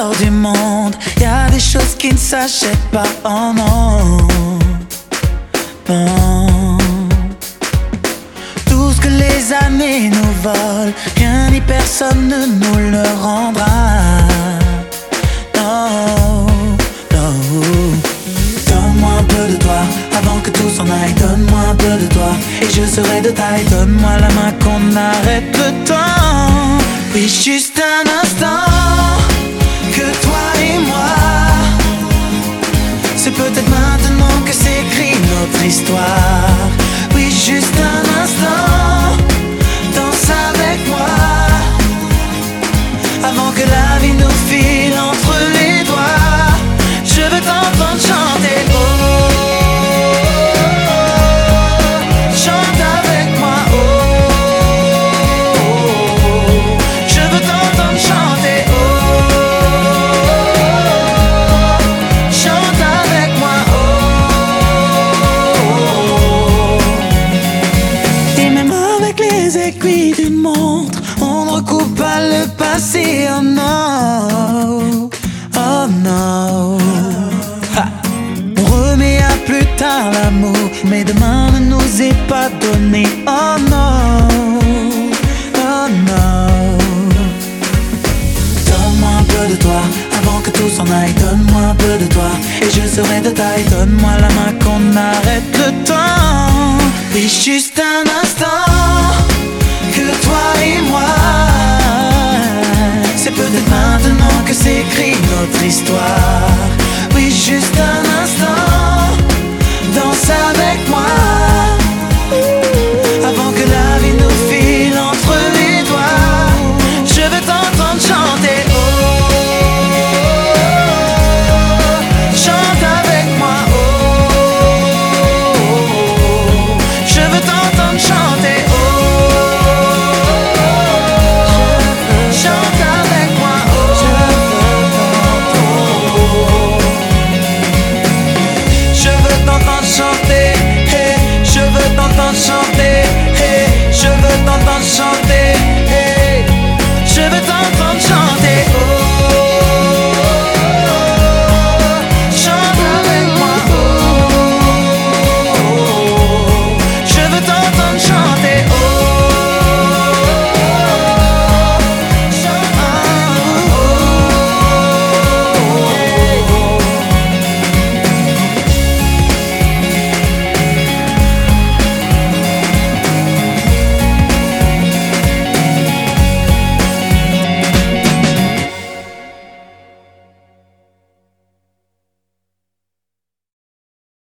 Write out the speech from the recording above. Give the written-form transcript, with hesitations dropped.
l'or du monde. Y a des choses qui ne s'achètent pas, oh non, non. Tout ce que les années nous volent, rien ni personne ne nous le rendra. Non, non. Donne-moi un peu de toi avant que tout s'en aille. Donne-moi un peu de toi et je serai de taille. Donne-moi la main qu'on arrête le temps. Oui, juste un instant, que toi et moi. C'est peut-être maintenant que s'écrit notre histoire. Oui, juste un instant, danse avec moi, avant que la vie nous file entre les doigts. Je veux t'entendre chanter, oh, chante avec moi, oh, je veux t'entendre chanter, oh, chante avec moi, oh. Et même avec les aiguilles d'une montre, on ne recoupe pas le passé, oh non, oh non. On remet à plus tard l'amour, mais demain ne nous est pas donné, oh non, oh non. Donne-moi un peu de toi avant que tout s'en aille. Donne-moi un peu de toi et je serai de taille. Donne-moi la main qu'on arrête le temps. Oui, juste un instant, que toi et moi. C'est peut-être maintenant que s'écrit notre histoire. Oui, juste un